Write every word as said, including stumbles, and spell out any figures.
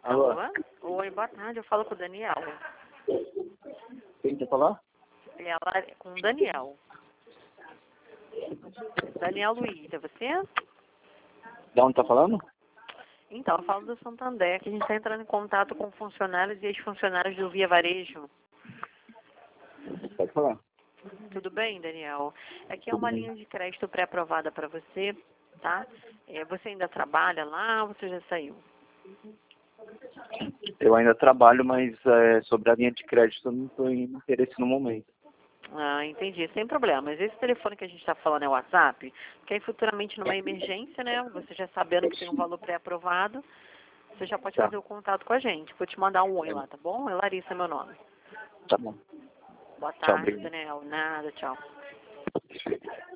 Alô? Alô? Oi, boa tarde, eu falo com o Daniel. Quem quer falar? Ela é com o Daniel. Daniel Luiz, é você? De onde tá falando? Então, eu falo do Santander, que a gente está entrando em contato com funcionários e ex-funcionários do Via Varejo. Pode falar. Tudo bem, Daniel? Aqui é Tudo uma bem. linha de crédito pré-aprovada para você, tá? É, você ainda trabalha lá ou você já saiu? Eu ainda trabalho, mas é, sobre a linha de crédito eu não estou em interesse no momento. Ah, entendi, sem problemas. Esse telefone que a gente está falando é o WhatsApp, porque aí futuramente numa emergência, né, você já sabendo que tem um valor pré-aprovado, você já pode Tá. fazer o contato com a gente. Vou te mandar um oi lá, tá bom? É Larissa meu nome. Tá bom. Boa Tchau, tarde, obrigado. Daniel. Nada, tchau.